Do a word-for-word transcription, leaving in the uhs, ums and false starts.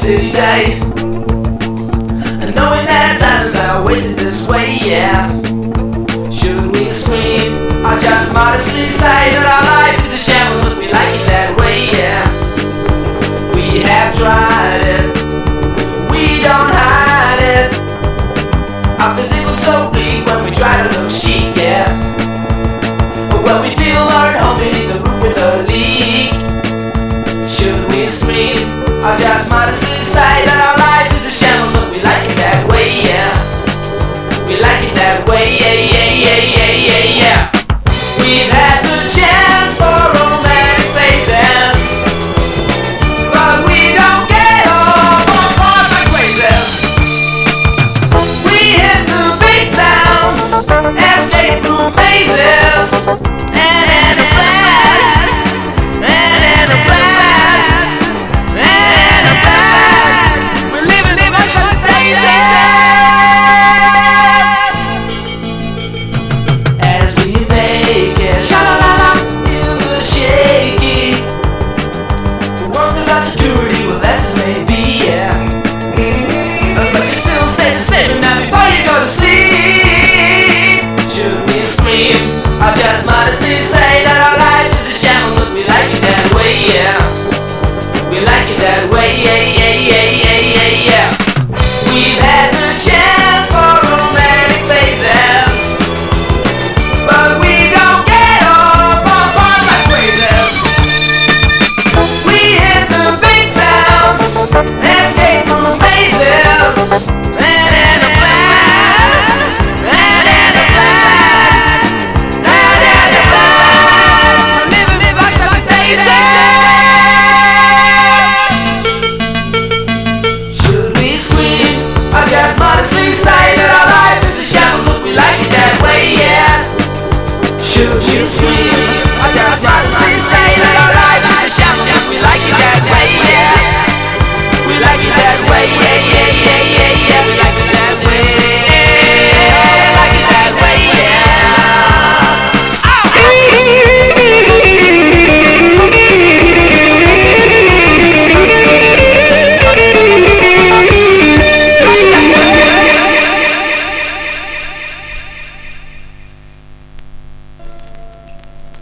city day, and knowing that times are wasted this way, yeah. Should we scream or just modestly say that our life is a shambles, but we like it that way, yeah. We have tried it, we don't hide it. Our physique looks so bleak when we try to look chic, yeah. Well, we feel more at home beneath the roof with a leak. Should we scream or just modestly say that our life is a shambles, but we like it that way, yeah. We like it that way, yeah, yeah, yeah, yeah, yeah, yeah. We've had the chance for romantic phases, but we don't get off on bars like blazes. We hit the big towns, escape through mazes, and in a plan, and in a plan, and in a plan. We're living, living fantasies. As we make it, sha-la-la-la, in the shaky. The ones of our security, well that's as may be, yeah. Uh, But you still say the same now before you go to sleep. Should we scream or just modestly say that our life is a shambles, but we like it that way, yeah. We like it that way, yeah, yeah, yeah, yeah, yeah, yeah. We've had the chance for romantic phases, but we don't get off on bars like blazes. We hit the big towns, escape through mazes, and in a plan, and in a plan, and in a plan. Living, living like fantasies. Should we scream or just modestly say that our life is a shambles, but we like it that way, yeah. Should you scream